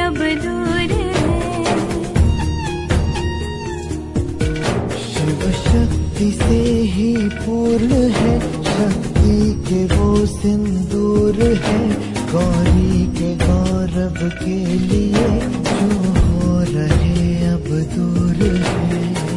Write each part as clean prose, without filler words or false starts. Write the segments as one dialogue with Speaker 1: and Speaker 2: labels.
Speaker 1: अब दूर है।
Speaker 2: शिव शक्ति से ही पूर्ण है, शक्ति के वो सिंदूर है, गौरी के गौरव के लिए जो हो रहे अब दूर है।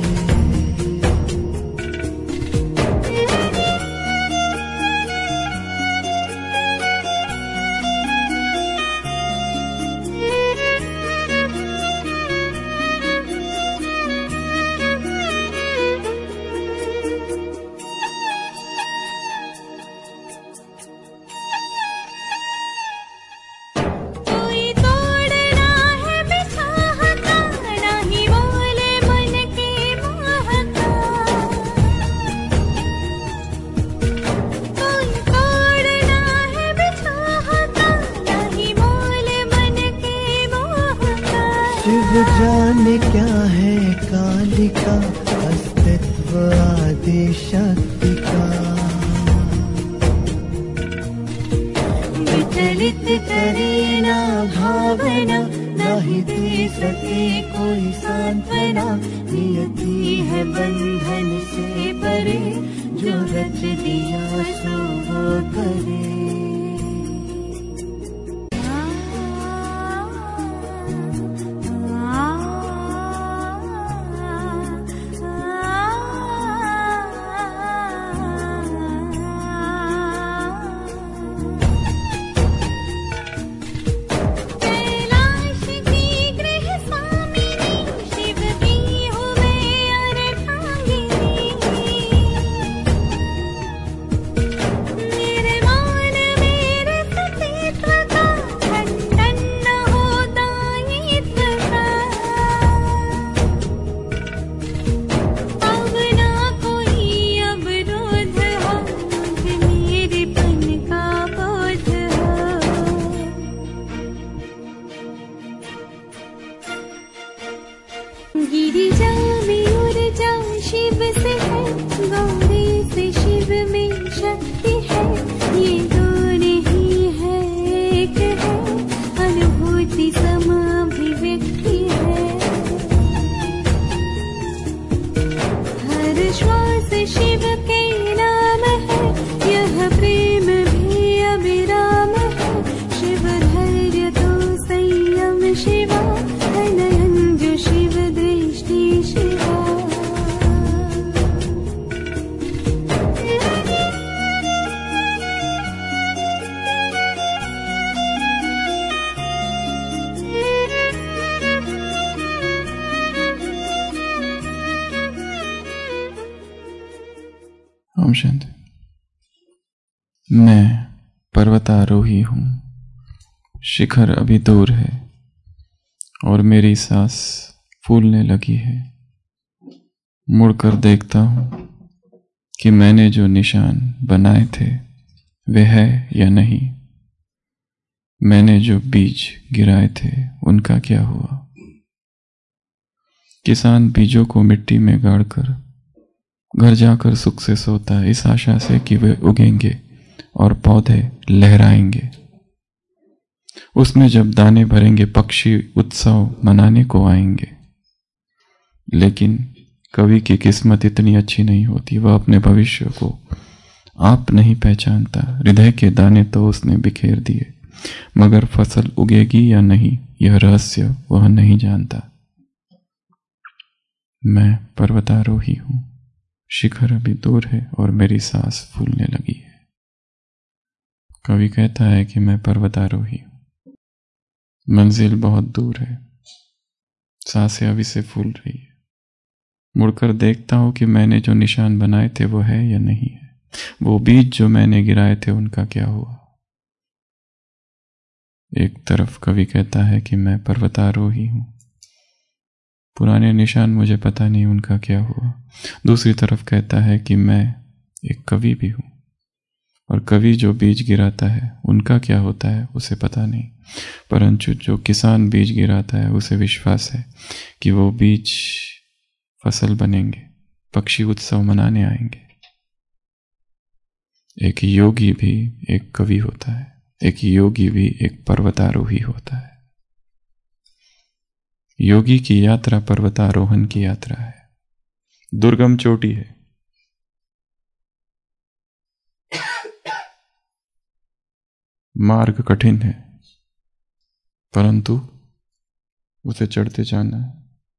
Speaker 2: जाने क्या है कालिका, अस्तित्व आदि शक्ति का। विचलित करे ना भावना, नहीं दे सके कोई सांत्वना, नियति है बंधन से परे, जो रच दिया सो वो करे।
Speaker 1: गिरिजा में ऊर्जा शिव से है, गौरी से शिव में शक्ति है, ये दो नहीं है एक है, अनुभूति समाभिव्यक्ति है। हर श्वास शिव के नाम है, यह प्रेम भी अविराम है, शिव धैर्य तो संयम शिवा, नयन जो शिव दृष्टि शिवा।
Speaker 3: ओम शांति। मैं पर्वतारोही हूँ, शिखर अभी दूर है और मेरी सांस फूलने लगी है। मुड़कर देखता हूँ कि मैंने जो निशान बनाए थे वे है या नहीं। मैंने जो बीज गिराए थे उनका क्या हुआ। किसान बीजों को मिट्टी में गाड़कर घर जाकर सुख से सोता है, इस आशा से कि वे उगेंगे और पौधे लहराएंगे। उसमें जब दाने भरेंगे पक्षी उत्सव मनाने को आएंगे। लेकिन कवि की किस्मत इतनी अच्छी नहीं होती, वह अपने भविष्य को आप नहीं पहचानता। हृदय के दाने तो उसने बिखेर दिए, मगर फसल उगेगी या नहीं यह रहस्य वह नहीं जानता। मैं पर्वतारोही हूं, शिखर अभी दूर है और मेरी सांस फूलने लगी है। कवि कहता है कि मैं पर्वतारोही हूं, मंजिल बहुत दूर है, सांसें अभी से फूल रही है। मुड़कर देखता हूं कि मैंने जो निशान बनाए थे वो है या नहीं है। वो बीज जो मैंने गिराए थे उनका क्या हुआ। एक तरफ कवि कहता है कि मैं पर्वतारोही हूं, पुराने निशान मुझे पता नहीं उनका क्या हुआ। दूसरी तरफ कहता है कि मैं एक कवि भी हूं, और कवि जो बीज गिराता है उनका क्या होता है उसे पता नहीं। परंतु जो किसान बीज गिराता है उसे विश्वास है कि वो बीज फसल बनेंगे, पक्षी उत्सव मनाने आएंगे। एक योगी भी एक कवि होता है, एक योगी भी एक पर्वतारोही होता है। योगी की यात्रा पर्वतारोहण की यात्रा है, दुर्गम चोटी है। मार्ग कठिन है, परंतु उसे चढ़ते जाना है।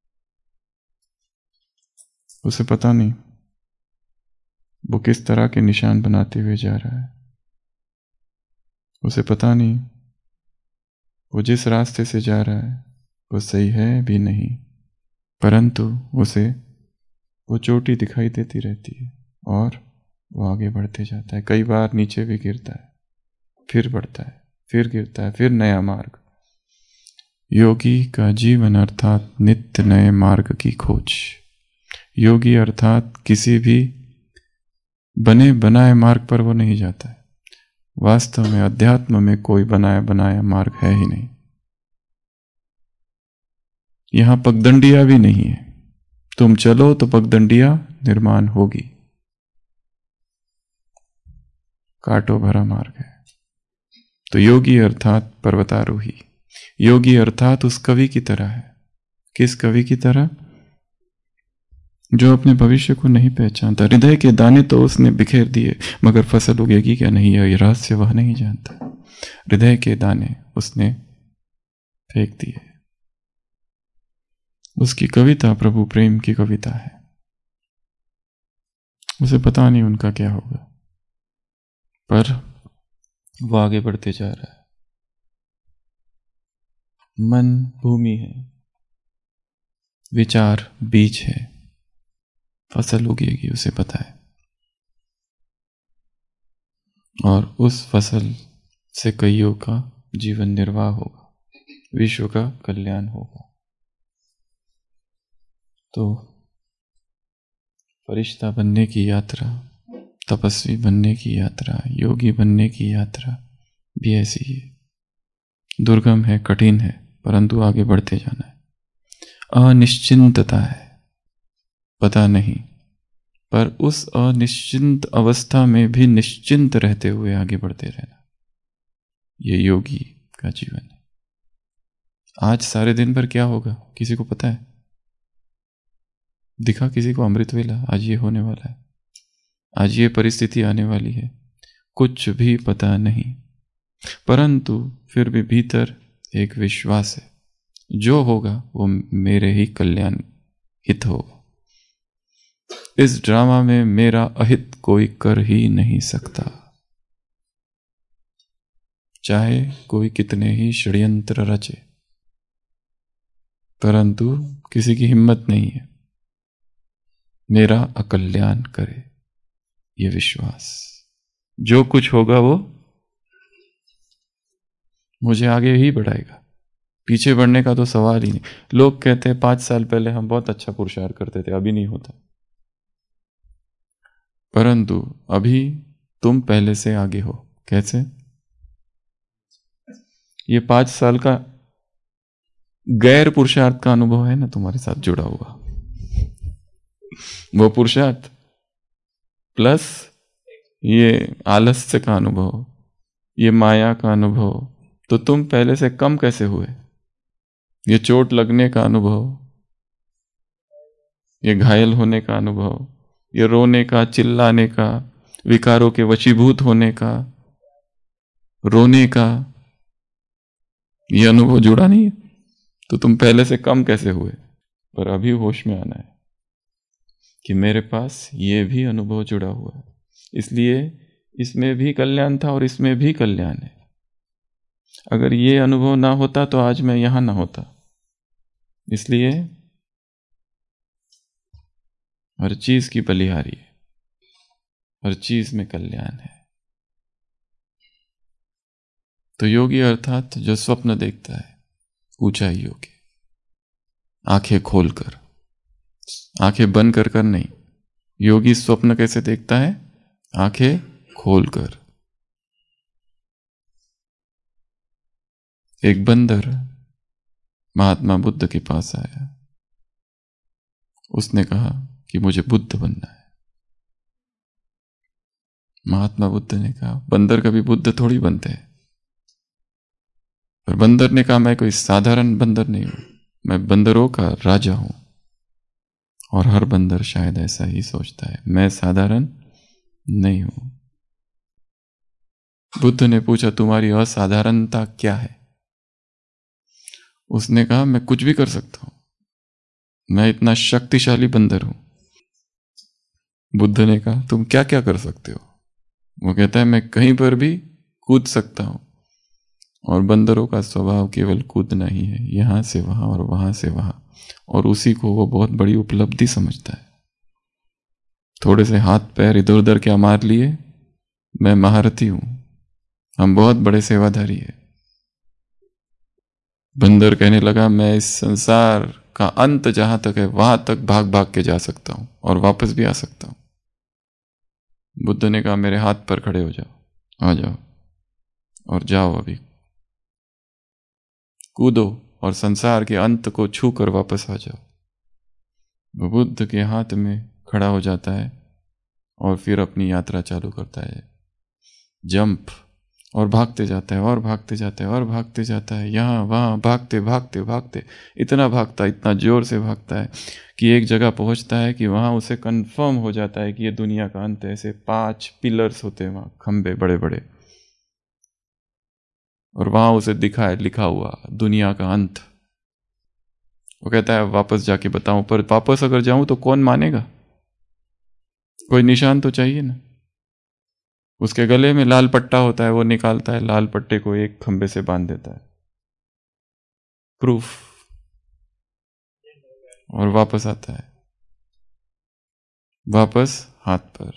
Speaker 3: उसे पता नहीं वो किस तरह के निशान बनाते हुए जा रहा है। उसे पता नहीं वो जिस रास्ते से जा रहा है वो सही है भी नहीं, परंतु उसे वो चोटी दिखाई देती रहती है और वो आगे बढ़ते जाता है। कई बार नीचे भी गिरता है, फिर बढ़ता है, फिर गिरता है, फिर नया मार्ग। योगी का जीवन अर्थात नित्य नए मार्ग की खोज। योगी अर्थात किसी भी बने बनाए मार्ग पर वो नहीं जाता है। वास्तव में अध्यात्म में कोई बनाया बनाया मार्ग है ही नहीं। यहां पगडंडिया भी नहीं है। तुम चलो तो पगडंडिया निर्माण होगी। कांटों भरा मार्ग है। तो योगी अर्थात पर्वतारोही। योगी अर्थात उस कवि की तरह है। किस कवि की तरह? जो अपने भविष्य को नहीं पहचानता। हृदय के दाने तो उसने बिखेर दिए, मगर फसल उगेगी क्या नहीं, यह रहस्य वह नहीं जानता। हृदय के दाने उसने फेंक दिए। उसकी कविता प्रभु प्रेम की कविता है। उसे पता नहीं उनका क्या होगा, पर वो आगे बढ़ते जा रहा है। मन भूमि है, विचार बीज है, फसल उगेगी उसे पता है, और उस फसल से कईयों का जीवन निर्वाह होगा, विश्व का कल्याण होगा। तो फरिश्ता बनने की यात्रा, तपस्वी बनने की यात्रा, योगी बनने की यात्रा भी ऐसी ही है। दुर्गम है, कठिन है, परंतु आगे बढ़ते जाना है। अनिश्चिंतता है, पता नहीं, पर उस अनिश्चिंत अवस्था में भी निश्चिंत रहते हुए आगे बढ़ते रहना, ये योगी का जीवन है। आज सारे दिन भर क्या होगा किसी को पता है? दिखा किसी को अमृत वेला? आज ये होने वाला है, आज ये परिस्थिति आने वाली है, कुछ भी पता नहीं। परंतु फिर भी भीतर एक विश्वास है, जो होगा वो मेरे ही कल्याण हित होगा। इस ड्रामा में मेरा अहित कोई कर ही नहीं सकता, चाहे कोई कितने ही षड्यंत्र रचे, परंतु किसी की हिम्मत नहीं है मेरा अकल्याण करे। ये विश्वास, जो कुछ होगा वो मुझे आगे ही बढ़ाएगा, पीछे बढ़ने का तो सवाल ही नहीं। लोग कहते हैं 5 साल पहले हम बहुत अच्छा पुरुषार्थ करते थे, अभी नहीं होता। परंतु अभी तुम पहले से आगे हो। कैसे? ये 5 साल का गैर पुरुषार्थ का अनुभव है ना तुम्हारे साथ जुड़ा हुआ, वो पुरुषार्थ प्लस ये आलस्य का अनुभव, ये माया का अनुभव, तो तुम पहले से कम कैसे हुए? ये चोट लगने का अनुभव, ये घायल होने का अनुभव, ये रोने का, चिल्लाने का, विकारों के वशीभूत होने का, रोने का, ये अनुभव जुड़ा नहीं है, तो तुम पहले से कम कैसे हुए? पर अभी होश में आना है कि मेरे पास ये भी अनुभव जुड़ा हुआ है, इसलिए इसमें भी कल्याण था और इसमें भी कल्याण है। अगर ये अनुभव ना होता तो आज मैं यहां ना होता। इसलिए हर चीज की बलिहारी है, हर चीज में कल्याण है। तो योगी अर्थात जो स्वप्न देखता है ऊंचाइयों के, आंखें खोलकर, आंखें बंद कर कर नहीं। योगी स्वप्न कैसे देखता है? आंखें खोलकर। एक बंदर महात्मा बुद्ध के पास आया, उसने कहा कि मुझे बुद्ध बनना है। महात्मा बुद्ध ने कहा बंदर कभी बुद्ध थोड़ी बनते हैं। पर बंदर ने कहा मैं कोई साधारण बंदर नहीं हूं, मैं बंदरों का राजा हूं। और हर बंदर शायद ऐसा ही सोचता है, मैं साधारण नहीं हूं। बुद्ध ने पूछा, तुम्हारी असाधारणता क्या है? उसने कहा, मैं कुछ भी कर सकता हूं, मैं इतना शक्तिशाली बंदर हूं। बुद्ध ने कहा, तुम क्या क्या कर सकते हो? वो कहता है, मैं कहीं पर भी कूद सकता हूं। और बंदरों का स्वभाव केवल कूदना ही है, यहां से वहां और वहां से वहां, और उसी को वो बहुत बड़ी उपलब्धि समझता है। थोड़े से हाथ पैर इधर उधर क्या मार लिए, मैं महारथी हूं, हम बहुत बड़े सेवाधारी है। बंदर कहने लगा, मैं इस संसार का अंत जहां तक है वहां तक भाग भाग के जा सकता हूं और वापस भी आ सकता हूं। बुद्ध ने कहा, मेरे हाथ पर खड़े हो जाओ, आ जाओ और जाओ, अभी कूदो और संसार के अंत को छू कर वापस आ जाओ। वो बुद्ध के हाथ में खड़ा हो जाता है और फिर अपनी यात्रा चालू करता है। जंप, और भागते जाता है और भागते जाता है और भागते जाता है, यहाँ वहाँ भागते भागते भागते, इतना भागता, इतना जोर से भागता है कि एक जगह पहुंचता है कि वहाँ उसे कंफर्म हो जाता है कि ये दुनिया का अंत है। ऐसे 5 पिलर्स होते हैं वहाँ, खंबे बड़े बड़े, और वहाँ उसे दिखा है लिखा हुआ दुनिया का अंत। वो कहता है, वापस जाके बताऊं, पर वापस अगर जाऊं तो कौन मानेगा? कोई निशान तो चाहिए ना। उसके गले में लाल पट्टा होता है, वो निकालता है, लाल पट्टे को एक खंबे से बांध देता है, प्रूफ, और वापस आता है, वापस हाथ पर।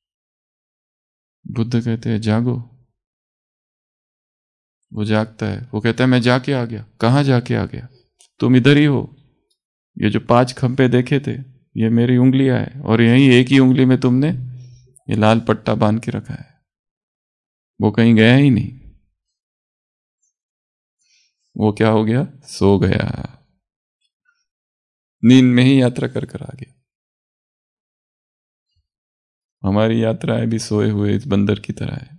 Speaker 3: बुद्ध कहते हैं, जागो। वो जागता है, वो कहता है, मैं जाके आ गया। कहाँ जाके आ गया? तुम इधर ही हो। ये जो 5 खंबे देखे थे, ये मेरी उंगलियां है, और यही एक ही उंगली में तुमने ये लाल पट्टा बांध के रखा है। वो कहीं गया ही नहीं। वो क्या हो गया? सो गया, नींद में ही यात्रा कर कर आ गया। हमारी यात्राएं भी सोए हुए इस बंदर की तरह है।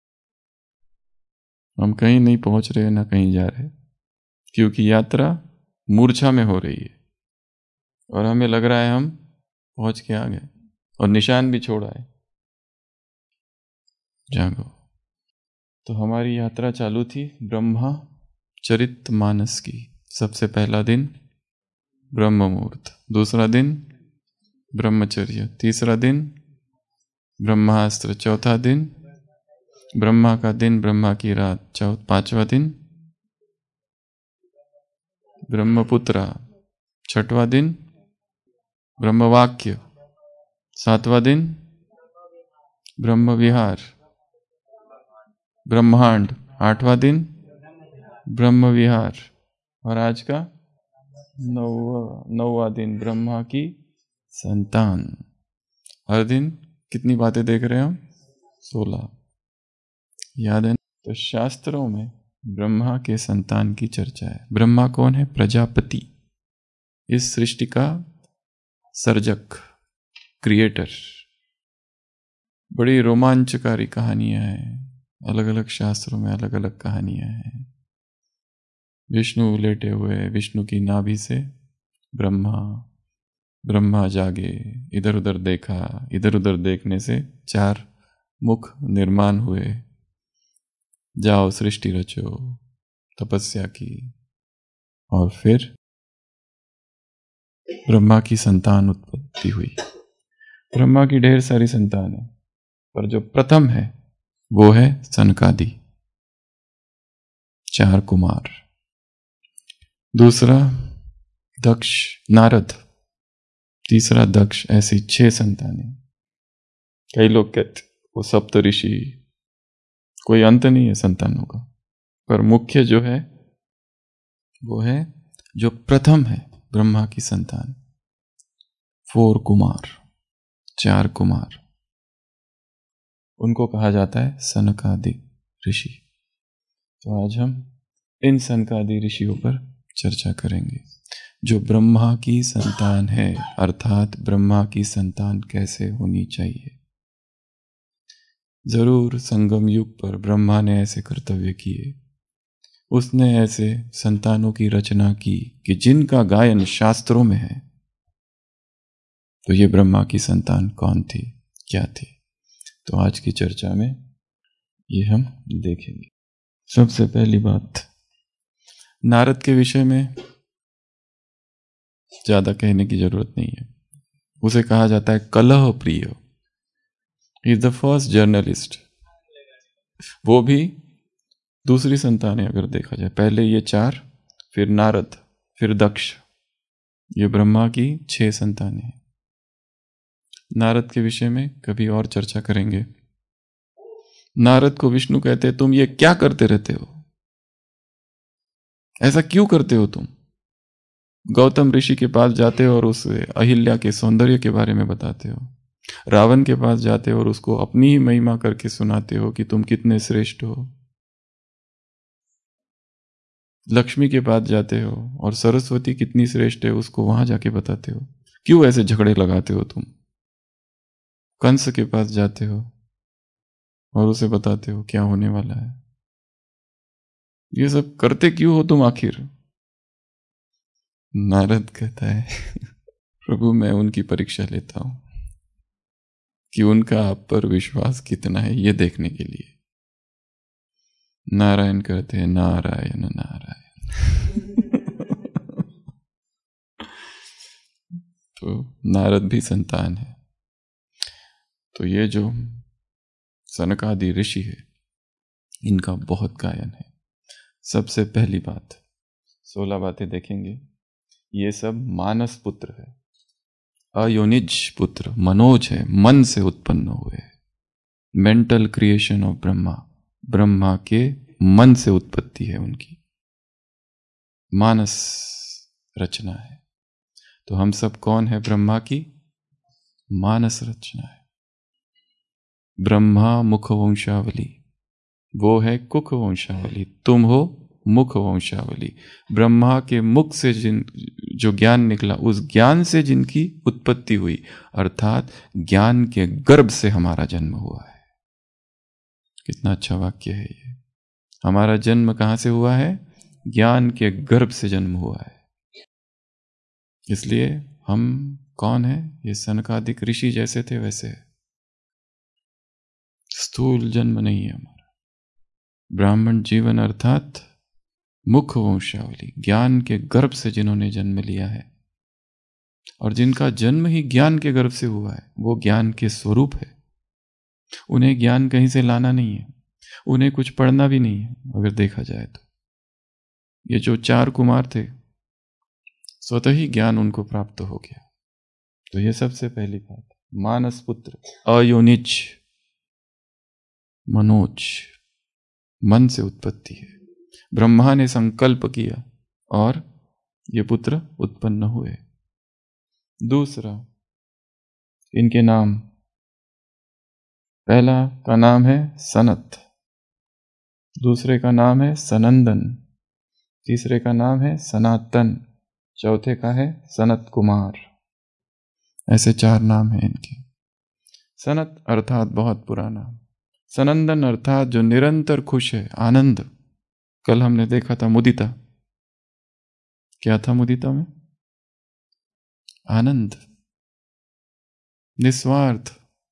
Speaker 3: हम कहीं नहीं पहुंच रहे, ना कहीं जा रहे, क्योंकि यात्रा मूर्छा में हो रही है और हमें लग रहा है हम पहुंच के आ गए, और निशान भी छोड़ा है। जागो। तो हमारी यात्रा चालू थी ब्रह्मा चरित मानस की। सबसे पहला दिन ब्रह्म मुहूर्त, दूसरा दिन ब्रह्मचर्य, तीसरा दिन ब्रह्मास्त्र, चौथा दिन ब्रह्मा का दिन, ब्रह्मा की रात, पांचवा दिन ब्रह्मपुत्रा, छठवा दिन ब्रह्मवाक्य, सातवां दिन ब्रह्म विहार, ब्रह्मांड, आठवां दिन ब्रह्म विहार, और आज का 9वां दिन ब्रह्मा की संतान। हर दिन कितनी बातें देख रहे हैं हम? 16। याद है? तो शास्त्रों में ब्रह्मा के संतान की चर्चा है। ब्रह्मा कौन है? प्रजापति, इस सृष्टि का सर्जक, क्रिएटर। बड़ी रोमांचकारी कहानियां हैं, अलग अलग शास्त्रों में अलग अलग कहानियां हैं। विष्णु लेटे हुए, विष्णु की नाभि से ब्रह्मा जागे, इधर उधर देखा, इधर उधर देखने से 4 मुख निर्माण हुए। जाओ सृष्टि रचो, तपस्या की, और फिर ब्रह्मा की संतान उत्पत्ति हुई। ब्रह्मा की ढेर सारी संतान है, पर जो प्रथम है वो है सनकादि, 4 कुमार। दूसरा दक्ष, नारद, तीसरा दक्ष, ऐसी 6 संतानें। कई लोग कहते वो सप्त ऋषि, कोई अंत नहीं है संतानों का, पर मुख्य जो है वो है जो प्रथम है ब्रह्मा की संतान, 4 कुमार, 4 कुमार, उनको कहा जाता है सनकादि ऋषि। तो आज हम इन सनकादि ऋषियों पर चर्चा करेंगे, जो ब्रह्मा की संतान है, अर्थात ब्रह्मा की संतान कैसे होनी चाहिए। जरूर संगम युग पर ब्रह्मा ने ऐसे कर्तव्य किए, उसने ऐसे संतानों की रचना की कि जिनका गायन शास्त्रों में है। तो ये ब्रह्मा की संतान कौन थी, क्या थी? तो आज की चर्चा में ये हम देखेंगे। सबसे पहली बात, नारद के विषय में ज्यादा कहने की जरूरत नहीं है। उसे कहा जाता है कलह प्रिय। He is the first journalist. वो भी दूसरी संतानें अगर देखा जाए, पहले ये 4, फिर नारद, फिर दक्ष, ये ब्रह्मा की 6 संतानें हैं। नारद के विषय में कभी और चर्चा करेंगे। नारद को विष्णु कहते, तुम ये क्या करते रहते हो, ऐसा क्यों करते हो तुम? गौतम ऋषि के पास जाते हो और उस अहिल्या के सौंदर्य के बारे में बताते हो। रावण के पास जाते हो और उसको अपनी ही महिमा करके सुनाते हो कि तुम कितने श्रेष्ठ हो। लक्ष्मी के पास जाते हो और सरस्वती कितनी श्रेष्ठ है उसको वहां जाके बताते हो। क्यों ऐसे झगड़े लगाते हो तुम? कंस के पास जाते हो और उसे बताते हो क्या होने वाला है। ये सब करते क्यों हो तुम आखिर? नारद कहता है प्रभु मैं उनकी परीक्षा लेता हूं कि उनका आप पर विश्वास कितना है, ये देखने के लिए। नारायण कहते हैं नारायण नारायण। तो नारद भी संतान है। तो ये जो सनकादि ऋषि है इनका बहुत गायन है। सबसे पहली बात, 16 बातें देखेंगे। ये सब मानस पुत्र है, अयोनिज पुत्र, मनोज है, मन से उत्पन्न हुए। Mental creation of Brahma, Brahma के मन से उत्पत्ति है उनकी, मानस रचना है। तो हम सब कौन है? ब्रह्मा की मानस रचना है। ब्रह्मा मुख वंशावली, वो है कुख वंशावली, तुम हो मुख वंशावली। ब्रह्मा के मुख से जो ज्ञान निकला, उस ज्ञान से जिनकी उत्पत्ति हुई, अर्थात ज्ञान के गर्भ से हमारा जन्म हुआ है। कितना अच्छा वाक्य है ये। हमारा जन्म कहां से हुआ है? ज्ञान के गर्भ से जन्म हुआ है। इसलिए हम कौन है? ये सनकादिक ऋषि जैसे थे वैसे है। स्थूल जन्म नहीं है हमारा। ब्राह्मण जीवन अर्थात मुख वंशावली, ज्ञान के गर्भ से जिन्होंने जन्म लिया है, और जिनका जन्म ही ज्ञान के गर्भ से हुआ है, वो ज्ञान के स्वरूप है। उन्हें ज्ञान कहीं से लाना नहीं है, उन्हें कुछ पढ़ना भी नहीं है। अगर देखा जाए तो ये जो 4 कुमार थे, स्वतः ही ज्ञान उनको प्राप्त हो गया। तो ये सबसे पहली बात, मानस पुत्र, अयोनिज, मनोज, मन से उत्पत्ति है। ब्रह्मा ने संकल्प किया और ये पुत्र उत्पन्न हुए। दूसरा, इनके नाम, पहला का नाम है सनत, दूसरे का नाम है सनंदन, तीसरे का नाम है सनातन, चौथे का है सनत कुमार। ऐसे 4 नाम हैं इनके। सनत अर्थात बहुत पुराना, सनंदन अर्थात जो निरंतर खुश है, आनंद। कल हमने देखा था मुदिता, क्या था मुदिता में? आनंद, निस्वार्थ,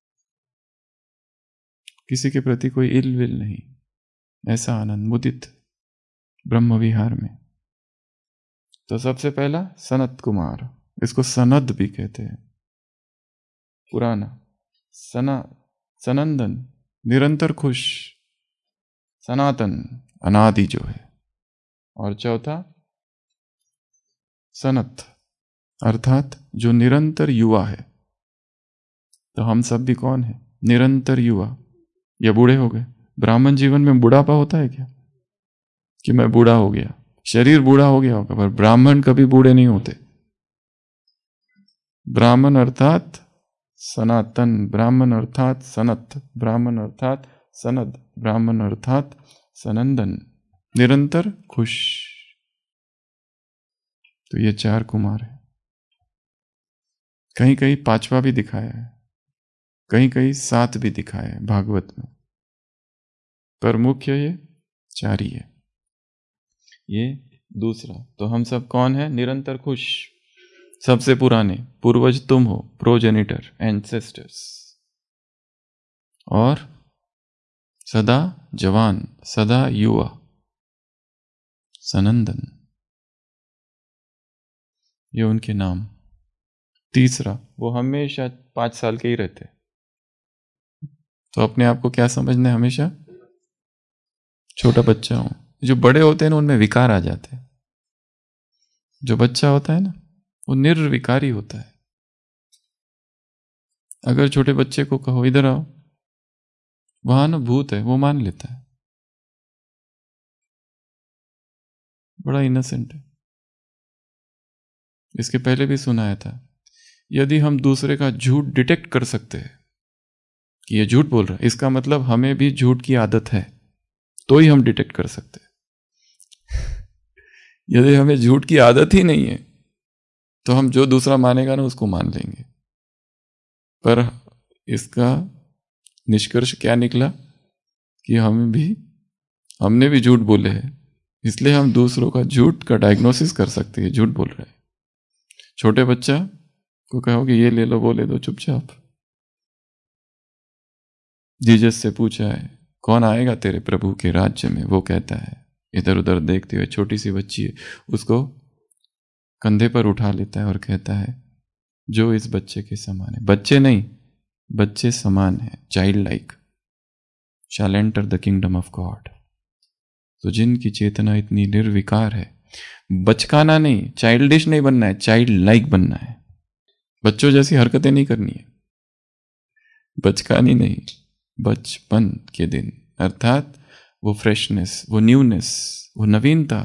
Speaker 3: किसी के प्रति कोई इल विल नहीं, ऐसा आनंद, मुदित ब्रह्म विहार में। तो सबसे पहला सनत कुमार, इसको सनद भी कहते हैं, पुराना। सनंदन निरंतर खुश, सनातन अनादि जो है, और चौथा सनत अर्थात जो निरंतर युवा है। तो हम सब भी कौन है? निरंतर युवा, या बूढ़े हो गए। ब्राह्मण जीवन में बुढ़ापा होता है क्या कि मैं बूढ़ा हो गया? शरीर बूढ़ा हो गया होगा, पर ब्राह्मण कभी बूढ़े नहीं होते। ब्राह्मण अर्थात सनातन, ब्राह्मण अर्थात सनत, ब्राह्मण अर्थात सनद, ब्राह्मण अर्थात सनंदन, निरंतर खुश। तो ये 4 कुमार है। कहीं कहीं 5वां भी दिखाया है, कहीं कहीं 7 भी दिखाया है भागवत में, पर मुख्य ये 4 ही है। ये दूसरा। तो हम सब कौन है? निरंतर खुश, सबसे पुराने, पूर्वज तुम हो, प्रोजेनिटर, एंसेस्टर्स, और सदा जवान, सदा युवा, सनंदन, ये उनके नाम। तीसरा, वो हमेशा 5 साल के ही रहते। तो अपने आप को क्या समझना है? हमेशा छोटा बच्चा हूं। जो बड़े होते हैं ना, उनमें विकार आ जाते हैं। जो बच्चा होता है ना, वो निर्विकारी होता है। अगर छोटे बच्चे को कहो इधर आओ, वहां ना भूत है, वो मान लेता है, बड़ा इनोसेंट है। इसके पहले भी सुनाया था, यदि हम दूसरे का झूठ डिटेक्ट कर सकते हैं कि ये झूठ बोल रहा है, इसका मतलब हमें भी झूठ की आदत है, तो ही हम डिटेक्ट कर सकते हैं। यदि हमें झूठ की आदत ही नहीं है, तो हम जो दूसरा मानेगा ना, उसको मान लेंगे। पर इसका निष्कर्ष क्या निकला कि हमने भी झूठ बोले हैं, इसलिए हम दूसरों का झूठ का डायग्नोसिस कर सकते हैं, झूठ बोल रहे हैं। छोटे बच्चा को कहो कि ये ले लो, वो ले दो, चुपचाप। जीसस से पूछा है, कौन आएगा तेरे प्रभु के राज्य में? वो कहता है, इधर उधर देखते हुए, छोटी सी बच्ची है, उसको कंधे पर उठा लेता है और कहता है, जो इस बच्चे के समान है, बच्चे नहीं, बच्चे समान है, child like, shall enter the kingdom of God. तो जिनकी चेतना इतनी निर्विकार है, बचकाना नहीं, चाइल्डिश नहीं बनना है, चाइल्ड लाइक बनना है। बच्चों जैसी हरकतें नहीं करनी है, बचकानी नहीं, बचपन के दिन, अर्थात वो फ्रेशनेस, वो न्यूनेस, वो नवीनता।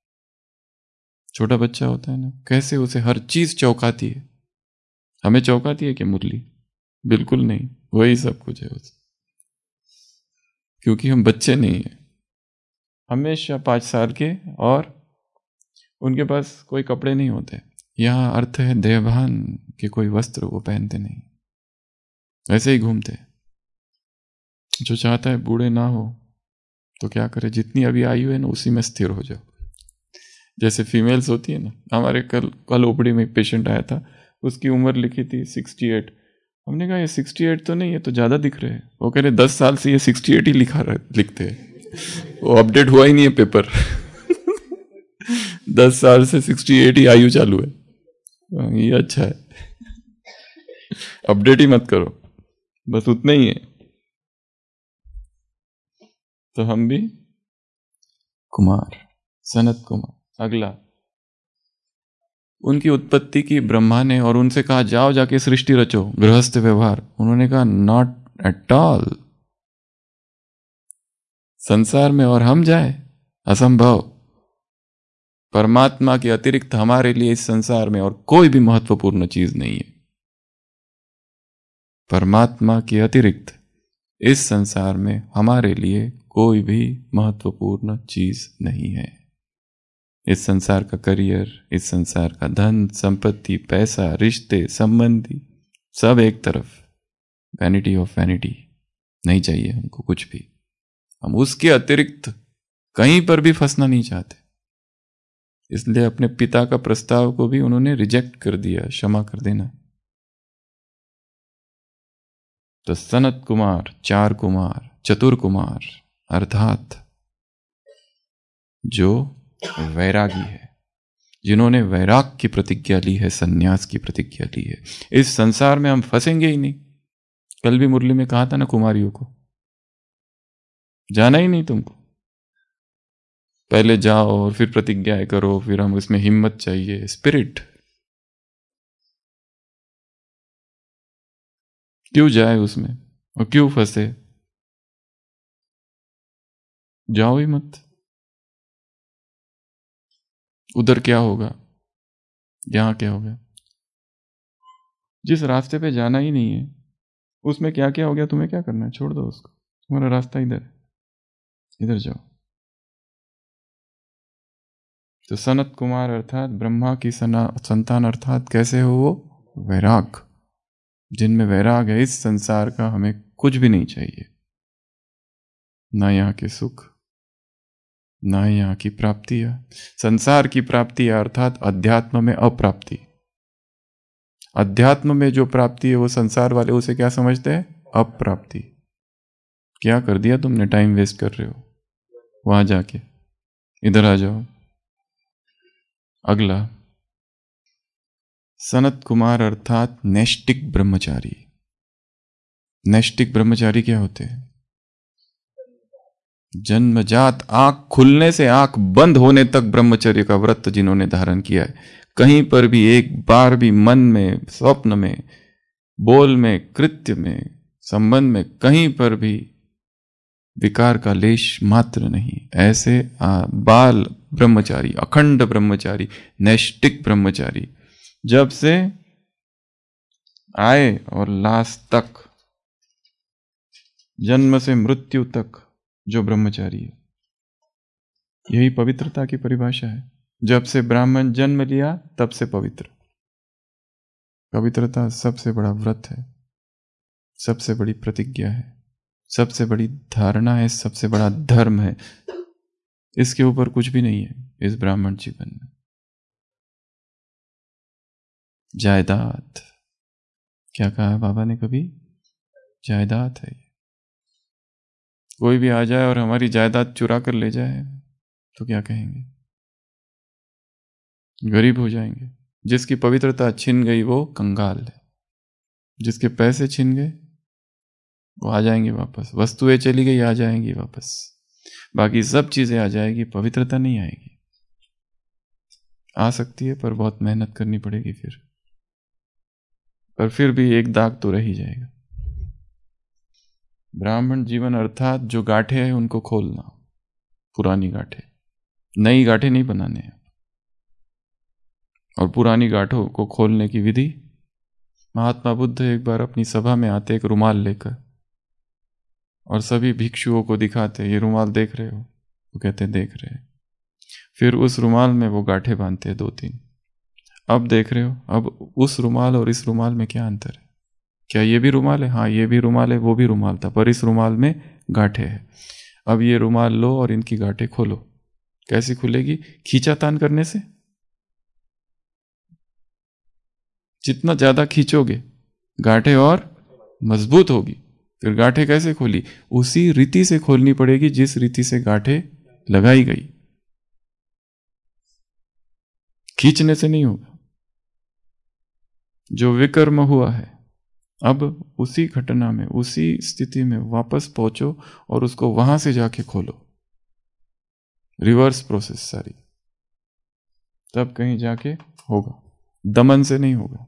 Speaker 3: छोटा बच्चा होता है ना, कैसे उसे हर चीज चौंकाती है। हमें चौंकाती है कि मुरली? बिल्कुल नहीं, वही सब कुछ है उसे, क्योंकि हम बच्चे नहीं हैं। हमेशा 5 साल के, और उनके पास कोई कपड़े नहीं होते। यहां अर्थ है देवभान के, कोई वस्त्र वो पहनते नहीं, ऐसे ही घूमते। जो चाहता है बूढ़े ना हो तो क्या करे, जितनी अभी आयु है ना, उसी में स्थिर हो जाओ। जैसे फीमेल्स होती है ना, हमारे कल ओपीडी में एक पेशेंट आया था, उसकी उम्र लिखी थी 68। हमने कहा ये 68 तो नहीं, ये तो ज्यादा दिख रहे हैं। वो कह रहे 10 साल से ये 68 ही लिखते हैं, वो अपडेट हुआ ही नहीं है पेपर। 10 साल से 68 ही आयु चालू है। ये अच्छा है, अपडेट ही मत करो, बस उतना ही है। तो हम भी कुमार, सनत कुमार। अगला, उनकी उत्पत्ति की ब्रह्मा ने, और उनसे कहा जाओ जाके सृष्टि रचो, गृहस्थ व्यवहार। उन्होंने कहा नॉट एट ऑल, संसार में और हम जाए, असंभव। परमात्मा के अतिरिक्त हमारे लिए इस संसार में और कोई भी महत्वपूर्ण चीज नहीं है। परमात्मा के अतिरिक्त इस संसार में हमारे लिए कोई भी महत्वपूर्ण चीज नहीं है। इस संसार का करियर, इस संसार का धन, संपत्ति, पैसा, रिश्ते, संबंधी, सब एक तरफ, वैनिटी ऑफ वैनिटी। नहीं चाहिए हमको कुछ भी। हम उसके अतिरिक्त कहीं पर भी फंसना नहीं चाहते। इसलिए अपने पिता का प्रस्ताव को भी उन्होंने रिजेक्ट कर दिया, क्षमा कर देना। तो सनत कुमार, 4 कुमार, चतुर कुमार, अर्थात जो वैरागी है, जिन्होंने वैराग की प्रतिज्ञा ली है, सन्यास की प्रतिज्ञा ली है। इस संसार में हम फंसेंगे ही नहीं। कल भी मुरली में कहा था ना कुमारियों को, जाना ही नहीं तुमको, पहले जाओ और फिर प्रतिज्ञाएं करो, फिर हम इसमें हिम्मत चाहिए, स्पिरिट। क्यों जाए उसमें और क्यों फंसे? जाओ ही मत। उधर क्या होगा, यहां क्या होगा? जिस रास्ते पे जाना ही नहीं है, उसमें क्या क्या हो गया, तुम्हें क्या करना है? छोड़ दो उसको, तुम्हारा रास्ता इधर है, इधर जाओ। तो सनत कुमार अर्थात ब्रह्मा की संतान, अर्थात कैसे हो वो? वैराग। जिनमें वैराग है, इस संसार का हमें कुछ भी नहीं चाहिए, ना यहाँ के सुख, ना ही यहाँ की प्राप्ति है। संसार की प्राप्ति है अर्थात अध्यात्म में अप्राप्ति। अध्यात्म में जो प्राप्ति है वो संसार वाले उसे क्या समझते हैं? अप्राप्ति। क्या कर दिया तुमने, टाइम वेस्ट कर रहे हो वहां जाके, इधर आ जाओ। अगला, सनत कुमार अर्थात नैष्टिक ब्रह्मचारी। नैष्टिक ब्रह्मचारी क्या होते हैं? जन्मजात आंख खुलने से आंख बंद होने तक ब्रह्मचर्य का व्रत जिन्होंने धारण किया है, कहीं पर भी एक बार भी मन में, स्वप्न में, बोल में, कृत्य में, संबंध में कहीं पर भी विकार का लेश मात्र नहीं, ऐसे बाल ब्रह्मचारी, अखंड ब्रह्मचारी, नैष्टिक ब्रह्मचारी जब से आए और लास्ट तक, जन्म से मृत्यु तक जो ब्रह्मचारी है, यही पवित्रता की परिभाषा है। जब से ब्राह्मण जन्म लिया तब से पवित्र। पवित्रता सबसे बड़ा व्रत है, सबसे बड़ी प्रतिज्ञा है, सबसे बड़ी धारणा है, सबसे बड़ा धर्म है। इसके ऊपर कुछ भी नहीं है इस ब्राह्मण जीवन में। जायदाद, क्या कहा है बाबा ने कभी? जायदाद है। कोई भी आ जाए और हमारी जायदाद चुरा कर ले जाए तो क्या कहेंगे? गरीब हो जाएंगे। जिसकी पवित्रता छिन गई वो कंगाल है, जिसके पैसे छिन गए वो आ जाएंगे वापस, वस्तुएं चली गई आ जाएंगी वापस, बाकी सब चीजें आ जाएगी, पवित्रता नहीं आएगी। आ सकती है पर बहुत मेहनत करनी पड़ेगी फिर, पर फिर भी एक दाग तो रह ही जाएगा। ब्राह्मण जीवन अर्थात जो गांठें हैं उनको खोलना, पुरानी गांठें, नई गांठें नहीं बनाने हैं। और पुरानी गांठों को खोलने की विधि, महात्मा बुद्ध एक बार अपनी सभा में आते एक रुमाल लेकर और सभी भिक्षुओं को दिखाते, ये रुमाल देख रहे हो? वो कहते देख रहे हैं। फिर उस रुमाल में वो गांठें बांधते 2-3। अब देख रहे हो? अब उस रुमाल और इस रुमाल में क्या अंतर है? क्या ये भी रुमाल है? हाँ, ये भी रुमाल है, वो भी रुमाल था, पर इस रुमाल में गांठें हैं। अब ये रुमाल लो और इनकी गांठें खोलो। कैसी खुलेगी? खींचातान करने से। जितना ज्यादा खींचोगे गांठें और मजबूत होगी। फिर गांठें कैसे खोली? उसी रीति से खोलनी पड़ेगी जिस रीति से गांठें लगाई गई। खींचने से नहीं होगा। जो विकर्म हुआ है, अब उसी घटना में, उसी स्थिति में वापस पहुंचो और उसको वहां से जाके खोलो। रिवर्स प्रोसेस सारी, तब कहीं जाके होगा। दमन से नहीं होगा,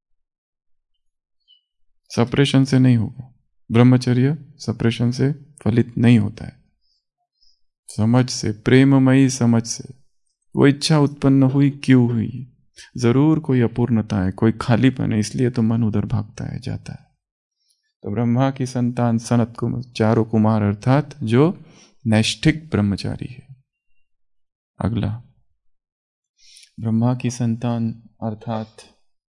Speaker 3: सप्रेशन से नहीं होगा। ब्रह्मचर्य सप्रेशन से फलित नहीं होता है, समझ से, प्रेममयी समझ से। वो इच्छा उत्पन्न हुई, क्यों हुई? जरूर कोई अपूर्णता है, कोई खालीपन है, इसलिए तो मन उधर भागता है, जाता है। तो ब्रह्मा की संतान सनत चारों कुमार अर्थात जो नैष्ठिक ब्रह्मचारी है। अगला, ब्रह्मा की संतान अर्थात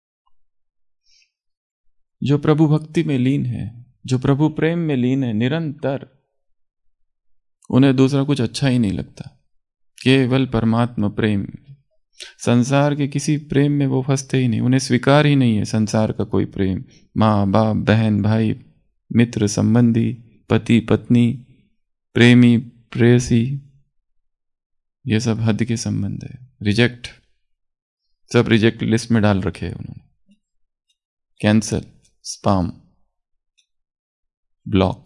Speaker 3: जो प्रभु भक्ति में लीन है, जो प्रभु प्रेम में लीन है निरंतर। उन्हें दूसरा कुछ अच्छा ही नहीं लगता, केवल परमात्मा प्रेम। संसार के किसी प्रेम में वो फंसते ही नहीं, उन्हें स्वीकार ही नहीं है संसार का कोई प्रेम। माँ बाप, बहन भाई, मित्र संबंधी, पति पत्नी, प्रेमी प्रेयसी, ये सब हद के संबंध है। रिजेक्ट, सब रिजेक्ट लिस्ट में डाल रखे हैं उन्होंने। कैंसल, स्पाम, ब्लॉक,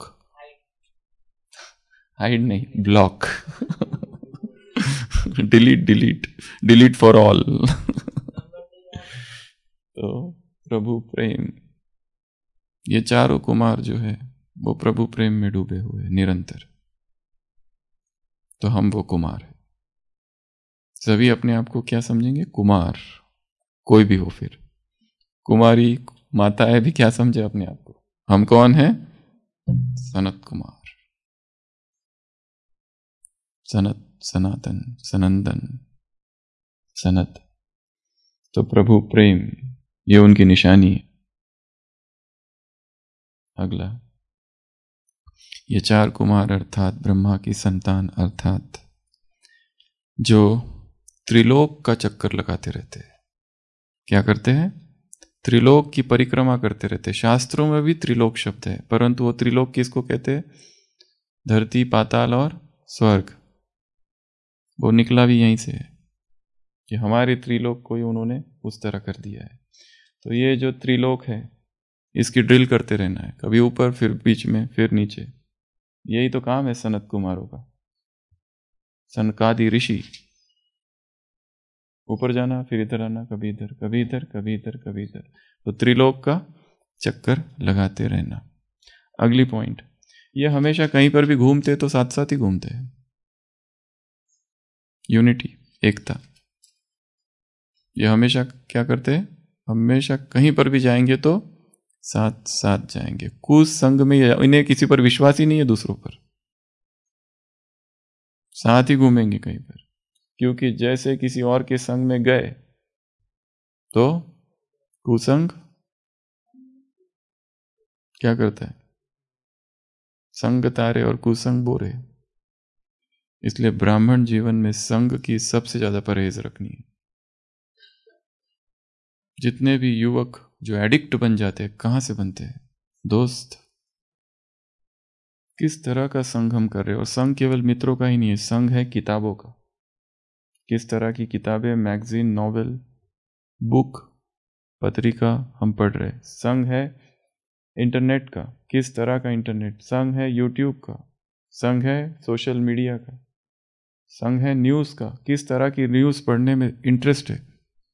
Speaker 3: हाइड नहीं, block, delete delete delete for all. तो प्रभु प्रेम, ये चारों कुमार जो है वो प्रभु प्रेम में डूबे हुए निरंतर। तो हम वो कुमार है। सभी अपने आप को क्या समझेंगे? कुमार। कोई भी हो, फिर कुमारी माताएं भी क्या समझे अपने आप को? हम कौन हैं? सनत कुमार, सनत, सनातन, सनंदन, सनत। तो प्रभु प्रेम ये उनकी निशानी है। अगला, ये चार कुमार अर्थात ब्रह्मा की संतान अर्थात जो त्रिलोक का चक्कर लगाते रहते हैं। क्या करते हैं? त्रिलोक की परिक्रमा करते रहते। शास्त्रों में भी त्रिलोक शब्द है, परंतु वो त्रिलोक किसको कहते हैं? धरती, पाताल और स्वर्ग। वो निकला भी यहीं से है कि हमारे त्रिलोक को ही उन्होंने उस तरह कर दिया है। तो ये जो त्रिलोक है इसकी ड्रिल करते रहना है, कभी ऊपर फिर बीच में फिर नीचे। यही तो काम है सनत कुमारों का। सनकादि ऋषि, ऊपर जाना फिर इधर आना, कभी इधर कभी इधर कभी इधर कभी इधर, तो त्रिलोक का चक्कर लगाते रहना। अगली पॉइंट, ये हमेशा कहीं पर भी घूमते तो साथ साथ ही घूमते हैं। यूनिटी, एकता। ये हमेशा क्या करते हैं? हमेशा कहीं पर भी जाएंगे तो साथ साथ जाएंगे। कुसंग में इन्हें किसी पर विश्वास ही नहीं है, दूसरों पर, साथ ही घूमेंगे कहीं पर। क्योंकि जैसे किसी और के संग में गए तो कुसंग क्या करता है? संग तारे और कुसंग बोरे। इसलिए ब्राह्मण जीवन में संग की सबसे ज्यादा परहेज रखनी है। जितने भी युवक जो एडिक्ट बन जाते हैं, कहां से बनते हैं? दोस्त। किस तरह का संग हम कर रहे हैं? और संग केवल मित्रों का ही नहीं है, संग है किताबों का। किस तरह की किताबें, मैगजीन, नॉवेल, बुक, पत्रिका हम पढ़ रहे हैं। संग है इंटरनेट का, किस तरह का इंटरनेट। संग है यूट्यूब का, संग है सोशल मीडिया का, संग है न्यूज़ का, किस तरह की न्यूज़ पढ़ने में इंटरेस्ट है।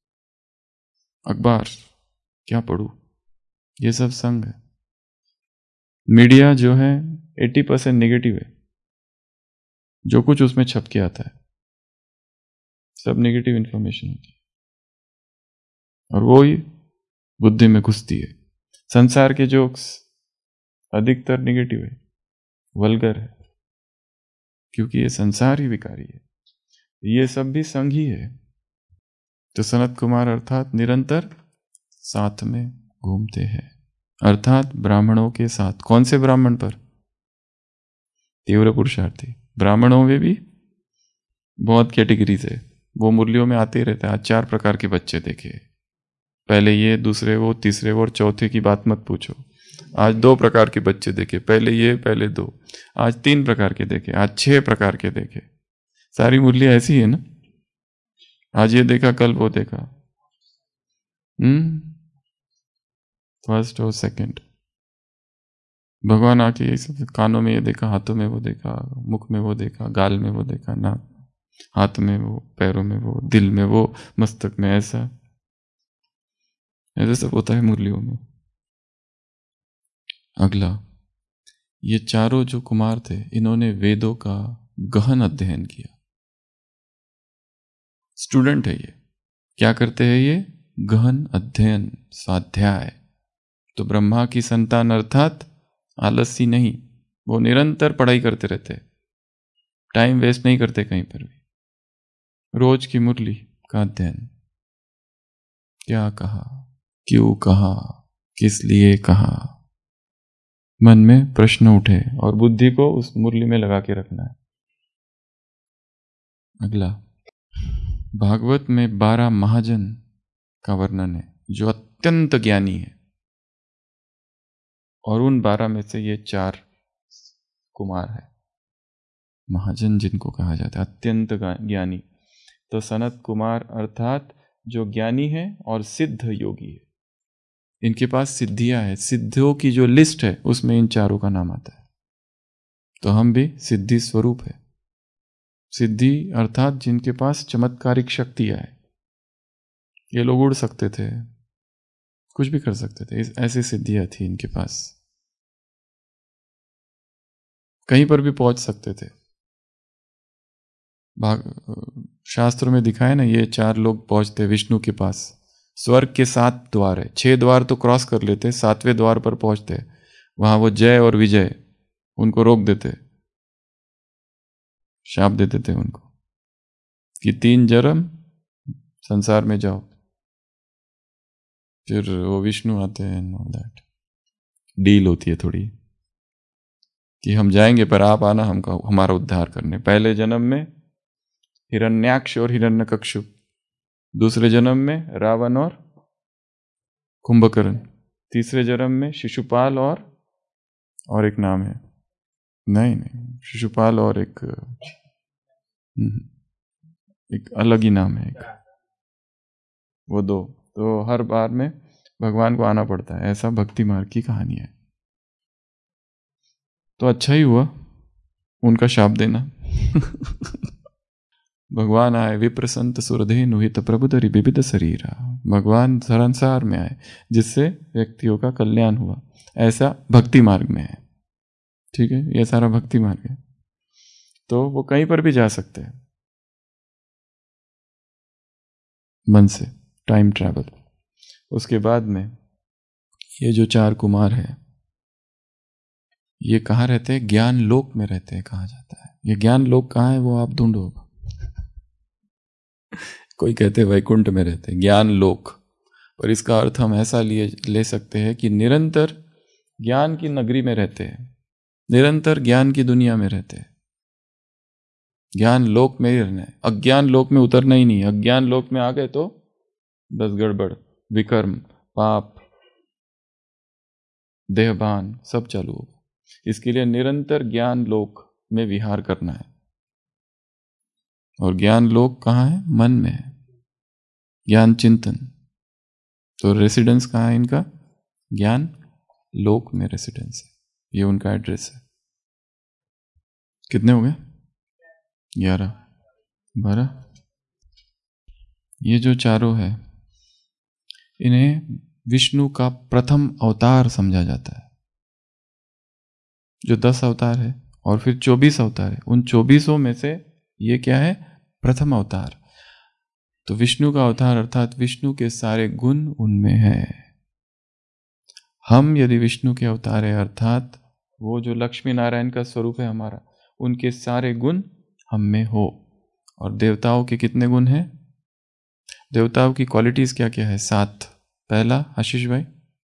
Speaker 3: अखबार क्या पढ़ूं, ये सब संग है। मीडिया जो है 80% नेगेटिव है। जो कुछ उसमें छप के आता है सब नेगेटिव इंफॉर्मेशन होती है, और वो ही बुद्धि में घुसती है। संसार के जोक्स अधिकतर नेगेटिव है, वल्गर है, क्योंकि ये संसार ही विकारी है। ये सब भी संग ही है। तो सनत कुमार अर्थात निरंतर साथ में घूमते हैं, अर्थात ब्राह्मणों के साथ। कौन से ब्राह्मण पर? तीव्र पुरुषार्थी। ब्राह्मणों में भी बहुत कैटेगरीज है, वो मुरलियों में आते ही रहते हैं। आज 4 प्रकार के बच्चे देखे, पहले ये, दूसरे वो, तीसरे वो, और चौथे की बात मत पूछो। आज 2 प्रकार के बच्चे देखे, पहले ये, पहले 2, आज 3 प्रकार के देखे, आज 6 प्रकार के देखे। सारी मुरलियां ऐसी है ना, आज ये देखा कल वो देखा। फर्स्ट और सेकंड। भगवान आके ये सब, कानों में ये देखा, हाथों में वो देखा, मुख में वो देखा, गाल में वो देखा, नाक, हाथ में वो, पैरों में वो, दिल में वो, मस्तक में ऐसा, ऐसा सब होता है मुरलियों में। अगला, ये चारों जो कुमार थे, इन्होंने वेदों का गहन अध्ययन किया। स्टूडेंट है ये। क्या करते हैं ये? गहन अध्ययन, स्वाध्याय। तो ब्रह्मा की संतान अर्थात आलसी नहीं, वो निरंतर पढ़ाई करते रहते, टाइम वेस्ट नहीं करते कहीं पर भी। रोज की मुरली का अध्ययन, क्या कहा, क्यों कहा, किस लिए कहा, मन में प्रश्न उठे और बुद्धि को उस मुरली में लगा के रखना है। अगला, भागवत में 12 महाजन का वर्णन है जो अत्यंत ज्ञानी है, और उन 12 में से ये 4 कुमार है महाजन, जिनको कहा जाता है अत्यंत ज्ञानी। तो सनत कुमार अर्थात जो ज्ञानी है और सिद्ध योगी है, इनके पास सिद्धियां है। सिद्धियों की जो लिस्ट है उसमें इन 4 का नाम आता है। तो हम भी सिद्धि स्वरूप है। सिद्धि अर्थात जिनके पास चमत्कारिक शक्तियां है। ये लोग उड़ सकते थे, कुछ भी कर सकते थे, ऐसी सिद्धियां थी इनके पास, कहीं पर भी पहुंच सकते थे। शास्त्रों में दिखाए ना, ये 4 लोग पहुंचते विष्णु के पास। स्वर्ग के 7 द्वार है, 6 द्वार तो क्रॉस कर लेते, 7वें द्वार पर पहुंचते, वहां वो जय और विजय उनको रोक देते, शाप दे देते उनको कि 3 जन्म संसार में जाओ। फिर वो विष्णु आते हैं, नो दैट डील होती है थोड़ी कि हम जाएंगे पर आप आना हमको हमारा उद्धार करने। पहले जन्म में हिरण्याक्ष और हिरण्यकक्षु, दूसरे जन्म में रावण और कुंभकर्ण, तीसरे जन्म में शिशुपाल और एक नाम है, नहीं शिशुपाल और एक अलग ही नाम है एक, वो दो। तो हर बार में भगवान को आना पड़ता है, ऐसा भक्ति मार्ग की कहानी है। तो अच्छा ही हुआ उनका शाप देना। भगवान आए विप्रसंत सुरधेनु हित प्रबुधरि विविध शरीरा, भगवान संसार में आए जिससे व्यक्तियों का कल्याण हुआ, ऐसा भक्ति मार्ग में है। ठीक है, ये सारा भक्ति मार्ग है। तो वो कहीं पर भी जा सकते हैं मन से, टाइम ट्रैवल। उसके बाद में ये जो 4 कुमार है, ये कहाँ रहते हैं? ज्ञान लोक में रहते हैं, कहा जाता है। ये ज्ञान लोक कहाँ है वो आप ढूंढो। कोई कहते हैं वैकुंठ में रहते हैं, ज्ञान लोक, पर इसका अर्थ हम ऐसा ले सकते हैं कि निरंतर ज्ञान की नगरी में रहते हैं, निरंतर ज्ञान की दुनिया में रहते हैं। ज्ञान लोक में ही रहना है, अज्ञान लोक में उतरना ही नहीं। अज्ञान लोक में आ गए तो बस गड़बड़, विकर्म, पाप, देहभान सब चालू होगा। इसके लिए निरंतर ज्ञान लोक में विहार करना है। और ज्ञान लोक कहाँ है? मन में है, ज्ञान चिंतन। तो रेसिडेंस कहाँ है इनका? ज्ञान लोक में रेसिडेंस है, ये उनका एड्रेस है। कितने हो गए? 11, 12। ये जो चारों है, इन्हें विष्णु का प्रथम अवतार समझा जाता है। जो 10 अवतार है और फिर 24 अवतार है, उन 24 में से ये क्या है? प्रथम अवतार। तो विष्णु का अवतार अर्थात विष्णु के सारे गुण उनमें है। हम यदि विष्णु के अवतार है अर्थात वो जो लक्ष्मी नारायण का स्वरूप है हमारा, उनके सारे गुण हम में हो। और देवताओं के कितने गुण हैं? देवताओं की क्वालिटीज क्या क्या है? 7। पहला आशीष भाई,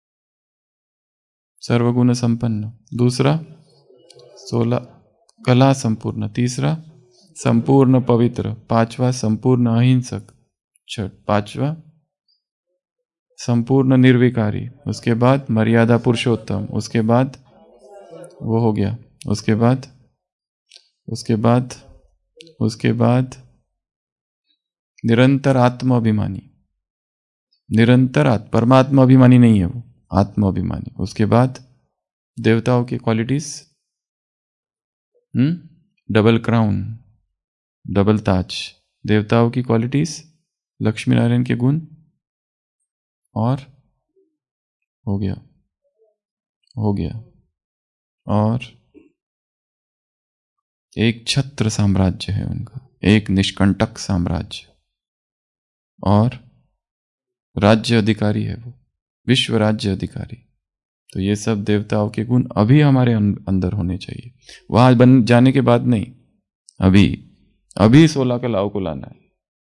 Speaker 3: सर्वगुण संपन्न। दूसरा 16 कला संपूर्ण। तीसरा संपूर्ण पवित्र। 5वां संपूर्ण अहिंसक। 5वां संपूर्ण निर्विकारी। उसके बाद मर्यादा पुरुषोत्तम। उसके बाद वो हो गया। उसके बाद निरंतर आत्म अभिमानी। निरंतर परमात्मा अभिमानी नहीं है वो, आत्म अभिमानी। उसके बाद देवताओं की क्वालिटीज, डबल क्राउन, डबल ताज। देवताओं की क्वालिटीज, लक्ष्मी नारायण के गुण, और हो गया और एक छत्र साम्राज्य है उनका, एक निष्कंटक साम्राज्य, और राज्य अधिकारी है वो, विश्व राज्य अधिकारी। तो ये सब देवताओं के गुण अभी हमारे अंदर होने चाहिए, वहां बन जाने के बाद नहीं। अभी 16 कलाओं को लाना है,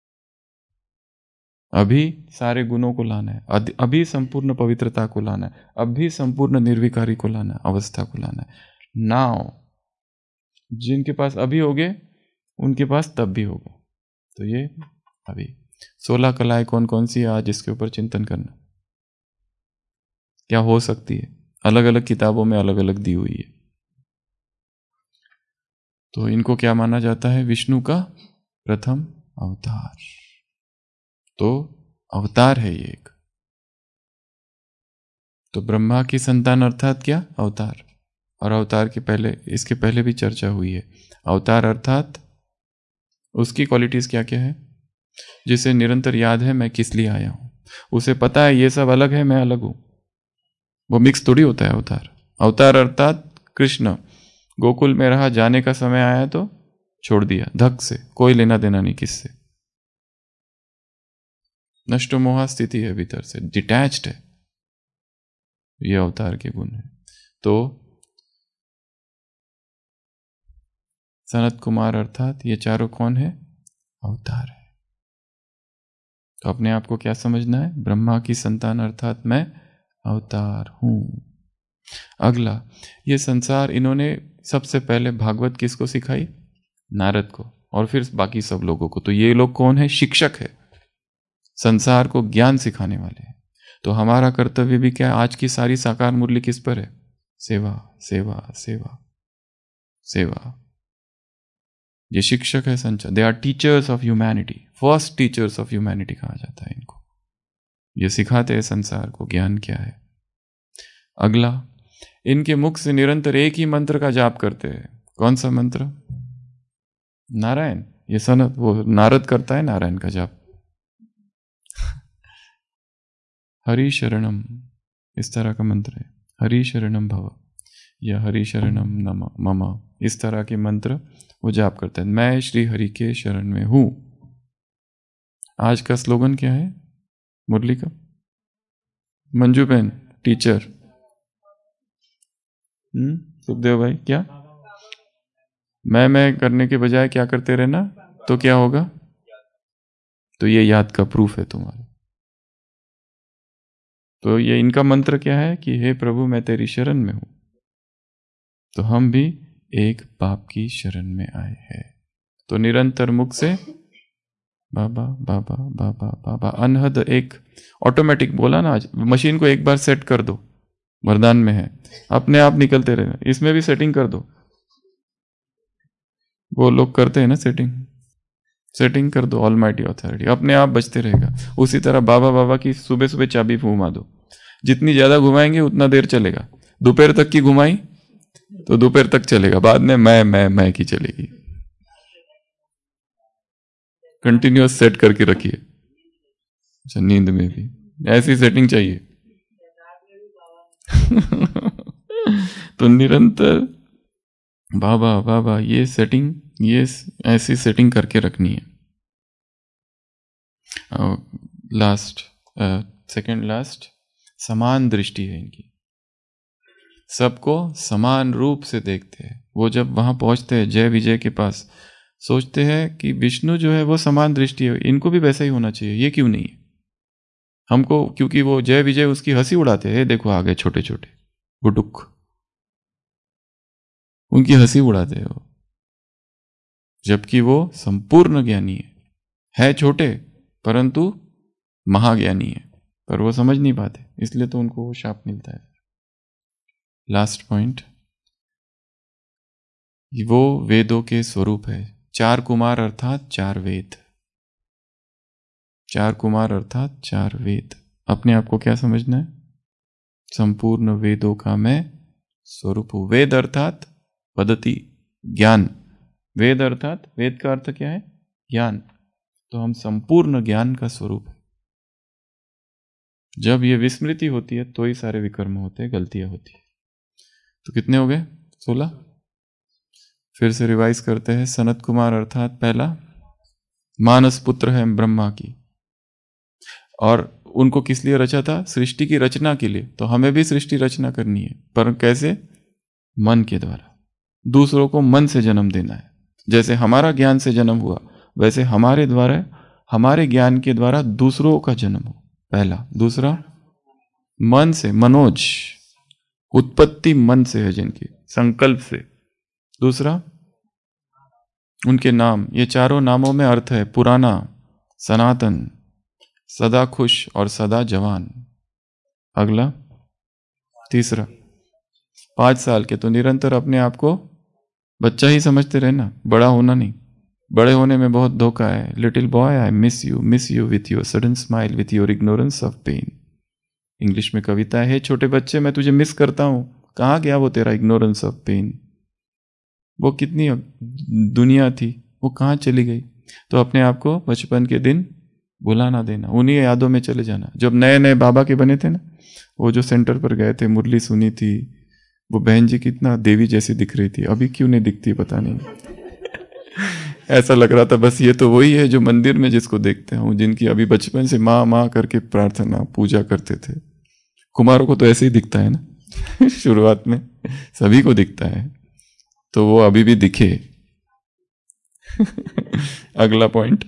Speaker 3: अभी सारे गुणों को लाना है, अभी संपूर्ण पवित्रता को लाना है, अभी संपूर्ण निर्विकारी को लाना है, अवस्था को लाना है। नाउ जिनके पास अभी होगे उनके पास तब भी होगा। तो ये अभी 16 कलाएं कौन कौन सी है, आज इसके ऊपर चिंतन करना। क्या हो सकती है? अलग अलग किताबों में अलग अलग दी हुई है। तो इनको क्या माना जाता है? विष्णु का प्रथम अवतार। तो अवतार है ये एक। तो ब्रह्मा की संतान अर्थात क्या? अवतार। और अवतार के पहले, इसके पहले भी चर्चा हुई है। अवतार अर्थात उसकी क्वालिटीज क्या क्या है? जिसे निरंतर याद है मैं किस लिए आया हूं, उसे पता है ये सब अलग है, मैं अलग हूं। वो मिक्स थोड़ी होता है अवतार। अवतार अर्थात कृष्ण गोकुल में रहा, जाने का समय आया तो छोड़ दिया धक से, कोई लेना देना नहीं किससे। नष्ट मोहा स्थिति है, भीतर से डिटैच्ड है। ये अवतार के गुण है। तो सनत कुमार अर्थात ये चारों कौन है? अवतार है। तो अपने आप को क्या समझना है? ब्रह्मा की संतान अर्थात मैं अवतार हूं। अगला, ये संसार इन्होंने सबसे पहले भागवत किसको सिखाई? नारद को। और फिर बाकी सब लोगों को। तो ये लोग कौन है? शिक्षक है, संसार को ज्ञान सिखाने वाले हैं। तो हमारा कर्तव्य भी क्या है? आज की सारी साकार मुरली किस पर है? सेवा सेवा सेवा सेवा। ये शिक्षक है संचार, they are teachers of humanity, first teachers of humanity कहा जाता है इनको। ये सिखाते हैं संसार को ज्ञान क्या है। अगला, इनके मुख से निरंतर एक ही मंत्र का जाप करते हैं। कौन सा मंत्र? नारायण। ये सनत वो नारद करता है नारायण का जाप। हरि शरणम, इस तरह का मंत्र है। हरि शरणम भव या हरि शरणम नम मम, इस तरह के मंत्र वो जाप करते हैं। मैं श्री हरि के शरण में हूं। आज का स्लोगन क्या है मुरली का? मंजू बहन टीचर, सुखदेव भाई, क्या मैं करने के बजाय क्या करते रहना, तो क्या होगा? तो ये याद का प्रूफ है तुम्हारा। तो ये इनका मंत्र क्या है कि हे प्रभु मैं तेरी शरण में हूं। तो हम भी एक बाप की शरण में आए हैं। तो निरंतर मुख से बाबा बाबा बाबा बाबा अनहद, एक ऑटोमेटिक बोला ना, आज मशीन को एक बार सेट कर दो, वरदान में है, अपने आप निकलते रहे। इसमें भी सेटिंग कर दो, वो लोग करते हैं ना सेटिंग कर दो, ऑलमाइटी ऑथोरिटी, अपने आप बजते रहेगा। उसी तरह बाबा बाबा की सुबह सुबह चाबी घुमा दो, जितनी ज्यादा घुमाएंगे उतना देर चलेगा। दोपहर तक की घुमाई तो दोपहर तक चलेगा, बाद में मैं की चलेगी। कंटिन्यूअस सेट करके रखिए। अच्छा, नींद में भी ऐसी सेटिंग चाहिए। तो निरंतर बाबा बाबा, ये सेटिंग, ये ऐसी सेटिंग करके रखनी है। लास्ट, सेकंड लास्ट, समान दृष्टि है इनकी, सबको समान रूप से देखते हैं। वो जब वहां पहुंचते हैं जय विजय के पास, सोचते हैं कि विष्णु जो है वो समान दृष्टि है, इनको भी वैसा ही होना चाहिए, ये क्यों नहीं है हमको? क्योंकि वो जय विजय उसकी हंसी उड़ाते हैं, देखो आ गए छोटे छोटे गुटुक, उनकी हंसी उड़ाते हैं वो, जबकि वो संपूर्ण ज्ञानी है छोटे परंतु महाज्ञानी है, पर वो समझ नहीं पाते, इसलिए तो उनको वो शाप मिलता है। लास्ट पॉइंट, वो वेदों के स्वरूप है। 4 कुमार अर्थात 4 वेद, 4 कुमार अर्थात 4 वेद। अपने आप को क्या समझना है? संपूर्ण वेदों का मैं स्वरूप हूं। वेद अर्थात पद्धति, ज्ञान। वेद अर्थात, वेद का अर्थ क्या है? ज्ञान। तो हम संपूर्ण ज्ञान का स्वरूप है। जब ये विस्मृति होती है तो ही सारे विकर्म होते हैं, गलतियां होती है। तो कितने हो गए? 16। फिर से रिवाइज करते हैं। सनत कुमार अर्थात पहला, मानस पुत्र है ब्रह्मा की, और उनको किस लिए रचा था? सृष्टि की रचना के लिए। तो हमें भी सृष्टि रचना करनी है, पर कैसे? मन के द्वारा। दूसरों को मन से जन्म देना है। जैसे हमारा ज्ञान से जन्म हुआ, वैसे हमारे द्वारा, हमारे ज्ञान के द्वारा दूसरों का जन्म हो, पहला। दूसरा, मन से, मनोज, उत्पत्ति मन से है जिनकी, संकल्प से। दूसरा, उनके नाम, ये चारों नामों में अर्थ है पुराना, सनातन, सदा खुश और सदा जवान। अगला, तीसरा, 5 साल के, तो निरंतर अपने आप को बच्चा ही समझते रहना, बड़ा होना नहीं। बड़े होने में बहुत धोखा है। Little boy I miss you with your sudden smile, with your ignorance of pain. English में कविता है, छोटे बच्चे मैं तुझे मिस करता हूं, कहां गया वो तेरा इग्नोरेंस ऑफ पेन? वो कितनी दुनिया थी, वो कहां चली गई? तो अपने आप को बचपन के दिन भुला ना देना, उन्हीं यादों में चले जाना। जब नए नए बाबा के बने थे ना, वो जो सेंटर पर गए थे, मुरली सुनी थी, वो बहन जी कितना देवी जैसी दिख रही थी, अभी क्यों नहीं दिखती पता नहीं। ऐसा लग रहा था बस ये तो वही है जो मंदिर में जिसको देखते हूँ, जिनकी अभी बचपन से माँ माँ करके प्रार्थना पूजा करते थे। कुमारों को तो ऐसे ही दिखता है ना शुरुआत में सभी को दिखता है, तो वो अभी भी दिखे। अगला पॉइंट,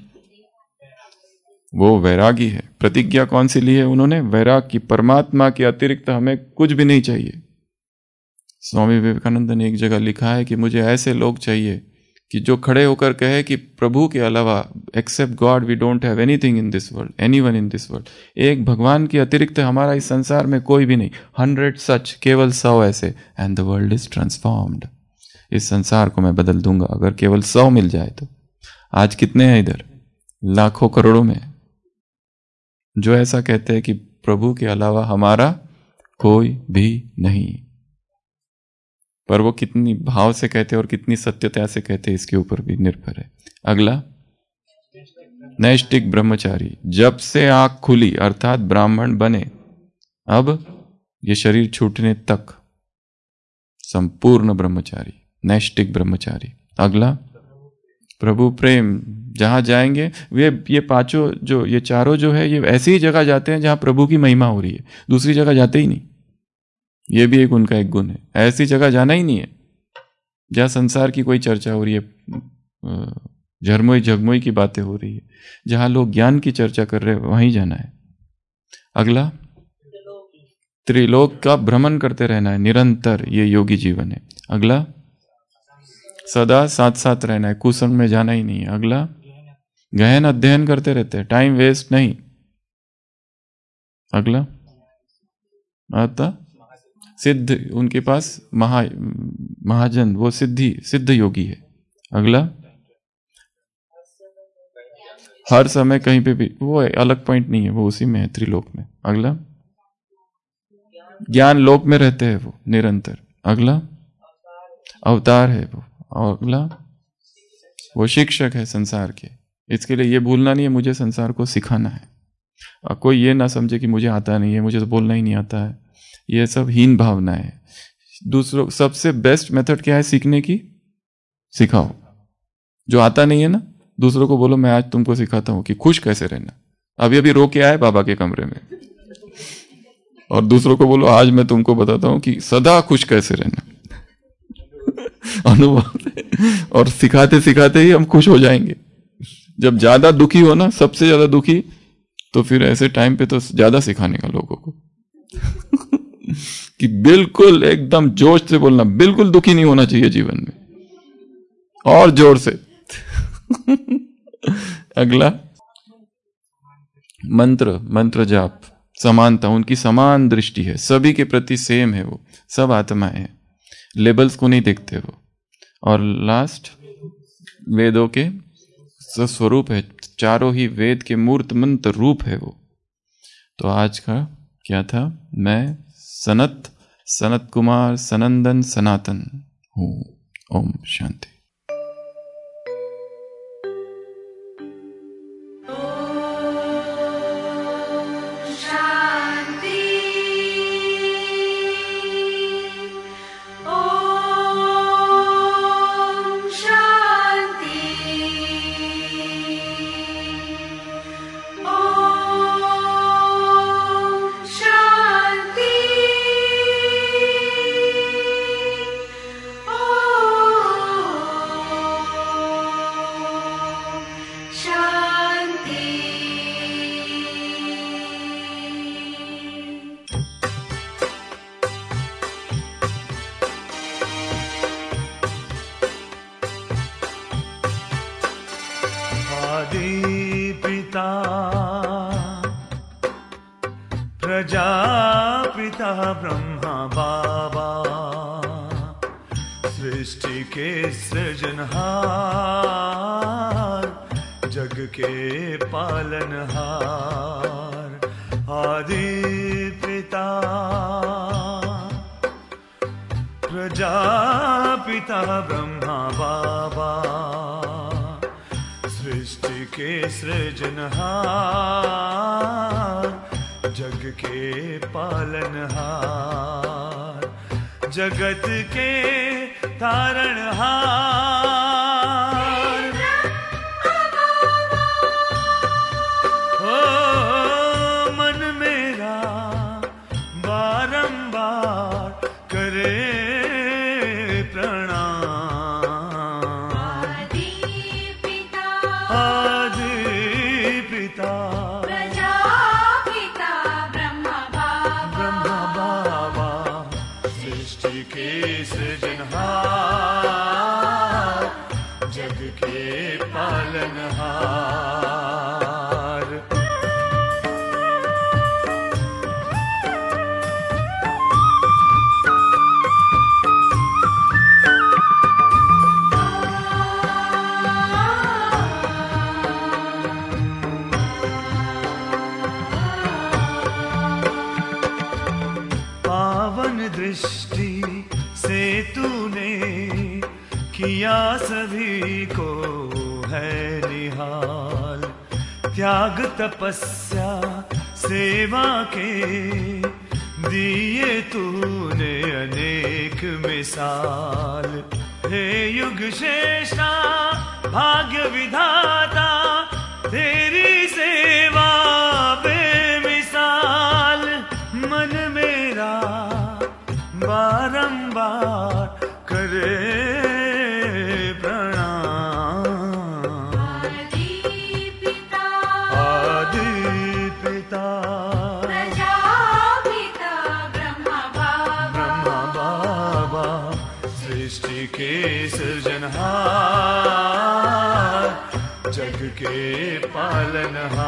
Speaker 3: वो वैरागी है। प्रतिज्ञा कौन सी ली है उन्होंने? वैराग की। परमात्मा के अतिरिक्त हमें कुछ भी नहीं चाहिए। स्वामी विवेकानंद ने एक जगह लिखा है कि मुझे ऐसे लोग चाहिए कि जो खड़े होकर कहे कि प्रभु के अलावा except God we don't have anything in this world, anyone in this world, एक भगवान के अतिरिक्त हमारा इस संसार में कोई भी नहीं, 100 सच, केवल 100 ऐसे, and the world is transformed. इस संसार को मैं बदल दूंगा अगर केवल 100 मिल जाए तो। आज कितने हैं इधर? लाखों करोड़ों में, जो ऐसा कहते हैं कि प्रभु के अलावा हमारा कोई भी नहीं। पर वो कितनी भाव से कहते और कितनी सत्यता से कहते इसके ऊपर भी निर्भर है। अगला, नैष्टिक ब्रह्मचारी, जब से आंख खुली अर्थात ब्राह्मण बने अब ये शरीर छूटने तक संपूर्ण ब्रह्मचारी, नैष्टिक ब्रह्मचारी। अगला, प्रभु प्रेम, जहां जाएंगे ये पांचों जो ये चारों जो है ये ऐसी ही जगह जाते हैं जहां प्रभु की महिमा हो रही है, दूसरी जगह जाते ही नहीं। ये भी एक उनका एक गुण है, ऐसी जगह जाना ही नहीं है जहां संसार की कोई चर्चा हो रही है, झरमोई झगमोई की बातें हो रही है, जहां लोग ज्ञान की चर्चा कर रहे हैं वहीं जाना है। अगला, त्रिलोक का भ्रमण करते रहना है निरंतर, ये योगी जीवन है। अगला, सदा साथ साथ रहना है, कुसंग में जाना ही नहीं है। अगला, गहन अध्ययन करते रहते हैं, टाइम वेस्ट नहीं। अगला, आता सिद्ध, उनके पास महाजन, वो सिद्ध योगी है। अगला, हर समय कहीं पे भी, वो अलग पॉइंट नहीं है, वो उसी में है, त्रिलोक में। अगला, ज्ञान लोक में रहते हैं वो निरंतर। अगला, अवतार है वो। और अगला, वो शिक्षक है संसार के। इसके लिए ये भूलना नहीं है मुझे संसार को सिखाना है। और कोई ये ना समझे कि मुझे आता नहीं है, मुझे तो बोलना ही नहीं आता है, ये सब हीन भावना है। दूसरों, सबसे बेस्ट मेथड क्या है सीखने की? सिखाओ। जो आता नहीं है ना, दूसरों को बोलो मैं आज तुमको सिखाता हूं कि खुश कैसे रहना। अभी अभी रो के आए बाबा के कमरे में, और दूसरों को बोलो आज मैं तुमको बताता हूं कि सदा खुश कैसे रहना। अनुभव। और सिखाते सिखाते ही हम खुश हो जाएंगे। जब ज्यादा दुखी हो ना, सबसे ज्यादा दुखी, तो फिर ऐसे टाइम पे तो ज्यादा सिखाने का लोगों को कि बिल्कुल एकदम जोश से बोलना, बिल्कुल दुखी नहीं होना चाहिए जीवन में, और जोर से। अगला, मंत्र जाप, समानता, उनकी समान दृष्टि है, सभी के प्रति सेम है, वो सब आत्माएं हैं, लेबल्स को नहीं देखते वो। और लास्ट, वेदों के स्वरूप है, चारों ही वेद के मूर्त मंत्र रूप है वो। तो आज का क्या था? मैं सनत कुमार सनंदन सनातन हूं। ओम शांति।
Speaker 2: प्रजापिता ब्रह्मा बाबा, सृष्टि के सृजनहार, जग के पालनहार, आदि पिता प्रजापिता ब्रह्मा बाबा, सृष्टि के सृजनहार, जग के पालनहार, जगत के तारणहार। ओ मन मेरा बारंबार करे प्रणाम। आदि पिता सृष्टि के सृजनहार, दृष्टि से तूने किया सभी को है निहाल। त्याग तपस्या सेवा के दिए तूने अनेक मिसाल। हे युग श्रेष्ठा भाग्य विधाता तेरी सेवा बेमिसाल। मन मेरा बारंबार करे के सृजनहार जग के पालनहार।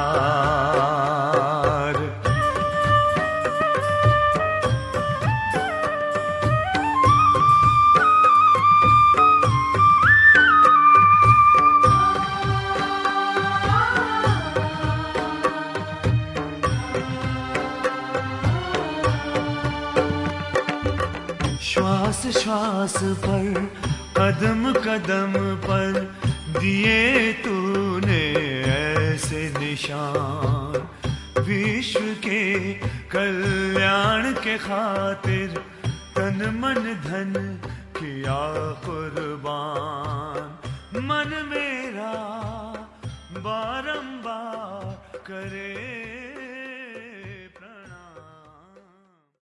Speaker 2: श्वास श्वास पर कदम कदम पर दिए तूने ऐसे निशान। विश्व के कल्याण के खातिर तन मन धन किया कुर्बान। मन मेरा बारंबार करे